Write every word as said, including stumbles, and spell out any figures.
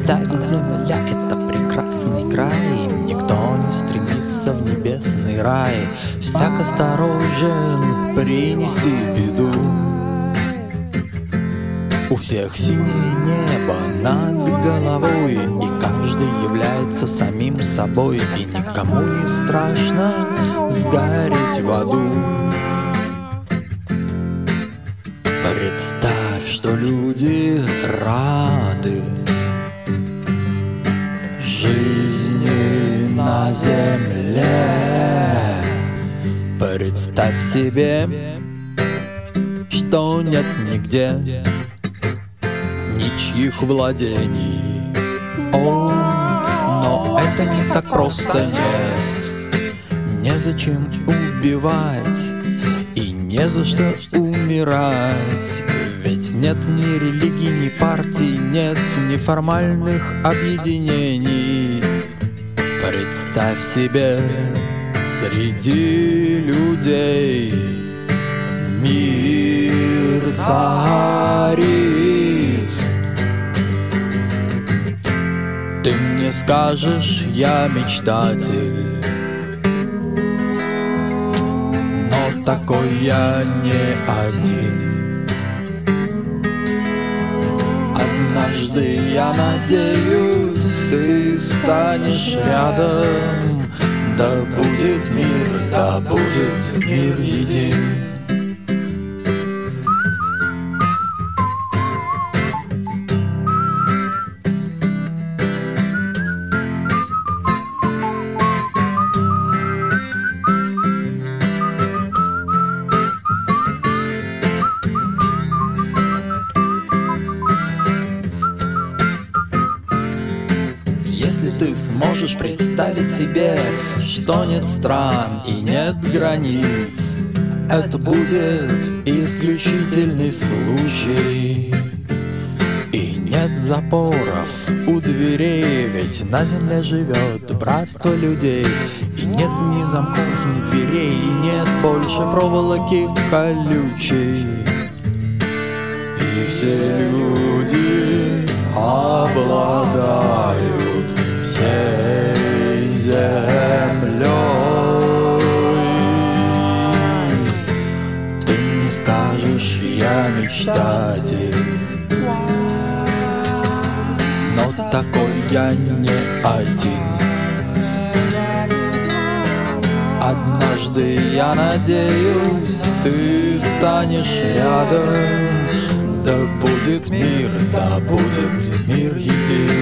Представь, земля — это прекрасный край, никто не стремится в небесный рай, всяк осторожен принести беду. У всех синее небо над головой, и каждый является самим собой, и никому не страшно сгореть в аду. Представь, что люди рады жизни на земле. Представь себе, что нет нигде ничьих владений. О, но это не так просто, нет. Незачем убивать и не за что умирать. Ведь нет ни религии, ни партий, нет ни формальных объединений. Представь себе, среди людей мир царит. Ты мне скажешь, я мечтатель, но такой я не один. Однажды, я надеюсь, ты станешь рядом. Да будет мир, да будет мир един. Если ты сможешь представить себе, что нет стран и нет границ, это будет исключительный случай. И нет запоров у дверей, ведь на земле живет братство людей. И нет ни замков, ни дверей, и нет больше проволоки колючей. И все люди обладают всей землей. Ты мне скажешь, я мечтатель, но такой я не один. Однажды, я надеюсь, ты станешь рядом. Да будет мир, да будет мир един.